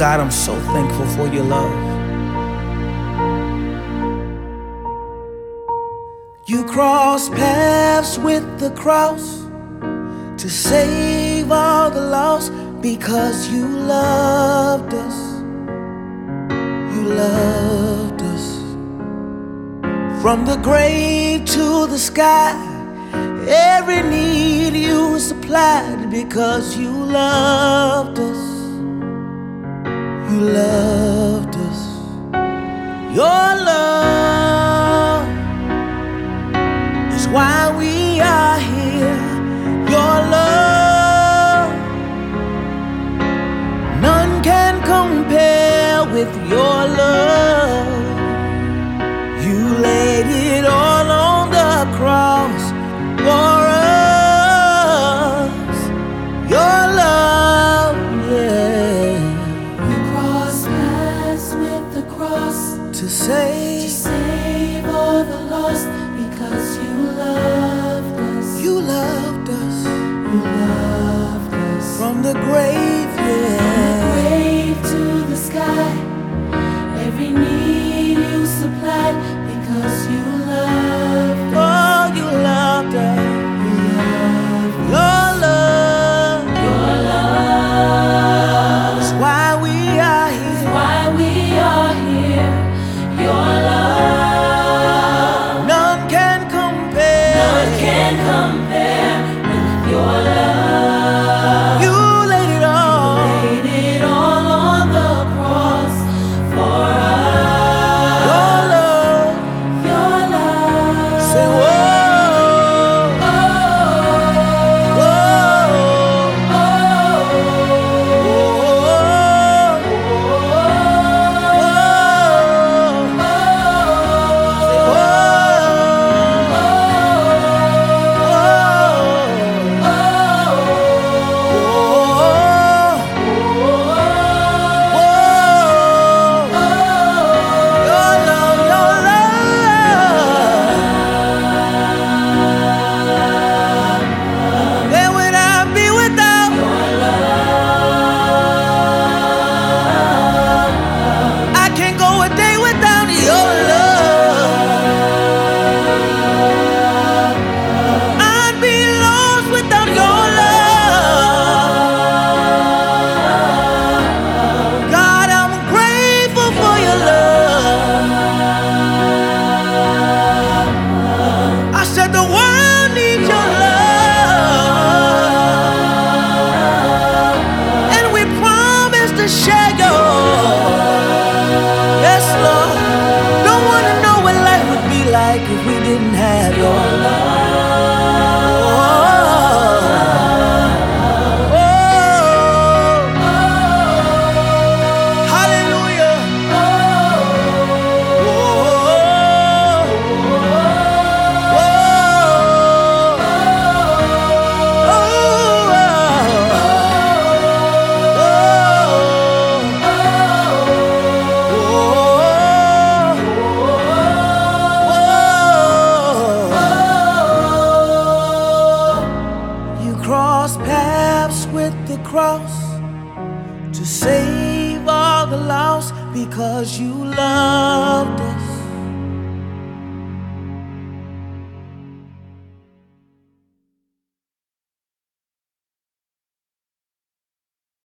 God, I'm so thankful for your love. You crossed paths with the cross to save all the lost, because you loved us. You loved us. From the grave to the sky, every need you supplied, because you loved us. You loved us. Your love is why we are here. Your love, none can compare with your love. You laid it all on the cross for us. Your love, yeah. You crossed paths with the cross To save all the lost, because you loved us. You loved us. You loved us. From the grave, yeah. From the grave to the sky, every need you supplied, because you loved us. Oh, you loved us. You loved us. Your love, Your love is why we are is here. why we are here. Your love, None can compare. none can compare with your love. You laid it all. Laid it all on the cross for us. Your love, Your love. say whoa, Oh, whoa, if we didn't have your hallelujah. Cross paths with the cross to save all the lost, because you loved us.